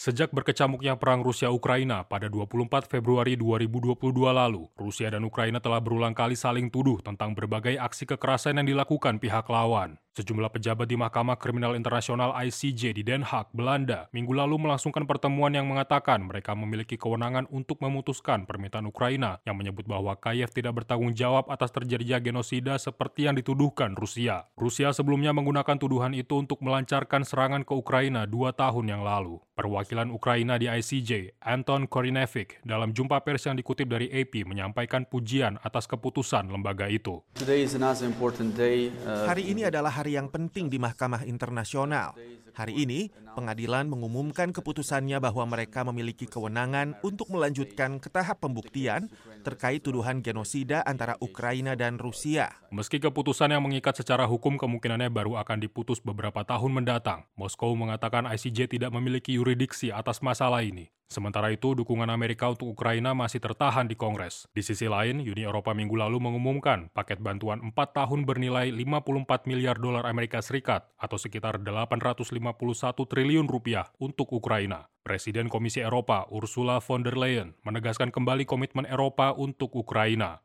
Sejak berkecamuknya perang Rusia-Ukraina pada 24 Februari 2022 lalu, Rusia dan Ukraina telah berulang kali saling tuduh tentang berbagai aksi kekerasan yang dilakukan pihak lawan. Sejumlah pejabat di Mahkamah Kriminal Internasional ICJ di Den Haag, Belanda, minggu lalu melangsungkan pertemuan yang mengatakan mereka memiliki kewenangan untuk memutuskan permintaan Ukraina yang menyebut bahwa Kiev tidak bertanggung jawab atas terjadinya genosida seperti yang dituduhkan Rusia. Rusia sebelumnya menggunakan tuduhan itu untuk melancarkan serangan ke Ukraina 2 tahun yang lalu. Perwakilan Ukraina di ICJ, Anton Korinevich, dalam jumpa pers yang dikutip dari AP menyampaikan pujian atas keputusan lembaga itu. Hari ini adalah hari yang penting di Mahkamah Internasional. Hari ini, pengadilan mengumumkan keputusannya bahwa mereka memiliki kewenangan untuk melanjutkan ke tahap pembuktian terkait tuduhan genosida antara Ukraina dan Rusia. Meski keputusan yang mengikat secara hukum kemungkinannya baru akan diputus beberapa tahun mendatang, Moskow mengatakan ICJ tidak memiliki yurisdiksi atas masalah ini. Sementara itu, dukungan Amerika untuk Ukraina masih tertahan di Kongres. Di sisi lain, Uni Eropa minggu lalu mengumumkan paket bantuan 4 tahun bernilai 54 miliar dolar Amerika Serikat atau sekitar 851 triliun rupiah untuk Ukraina. Presiden Komisi Eropa Ursula von der Leyen menegaskan kembali komitmen Eropa untuk Ukraina.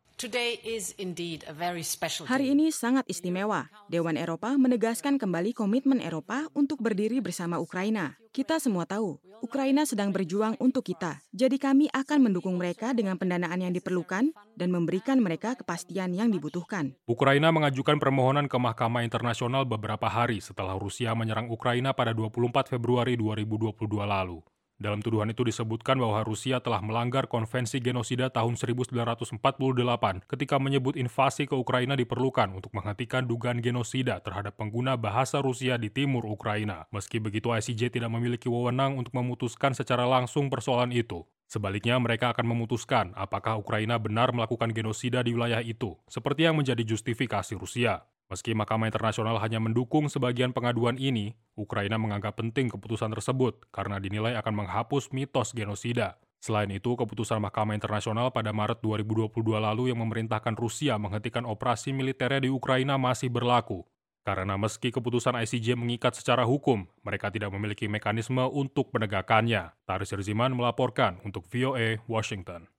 Hari ini sangat istimewa. Dewan Eropa menegaskan kembali komitmen Eropa untuk berdiri bersama Ukraina. Kita semua tahu, Ukraina sedang berjuang untuk kita. Jadi kami akan mendukung mereka dengan pendanaan yang diperlukan dan memberikan mereka kepastian yang dibutuhkan. Ukraina mengajukan permohonan ke Mahkamah Internasional beberapa hari setelah Rusia menyerang Ukraina pada 24 Februari 2022 lalu. Dalam tuduhan itu disebutkan bahwa Rusia telah melanggar konvensi genosida tahun 1948 ketika menyebut invasi ke Ukraina diperlukan untuk menghentikan dugaan genosida terhadap pengguna bahasa Rusia di timur Ukraina. Meski begitu, ICJ tidak memiliki wewenang untuk memutuskan secara langsung persoalan itu. Sebaliknya, mereka akan memutuskan apakah Ukraina benar melakukan genosida di wilayah itu, seperti yang menjadi justifikasi Rusia. Meski Mahkamah Internasional hanya mendukung sebagian pengaduan ini, Ukraina menganggap penting keputusan tersebut karena dinilai akan menghapus mitos genosida. Selain itu, keputusan Mahkamah Internasional pada Maret 2022 lalu yang memerintahkan Rusia menghentikan operasi militernya di Ukraina masih berlaku. Karena meski keputusan ICJ mengikat secara hukum, mereka tidak memiliki mekanisme untuk menegakkannya. Taris Riziman melaporkan untuk VOA Washington.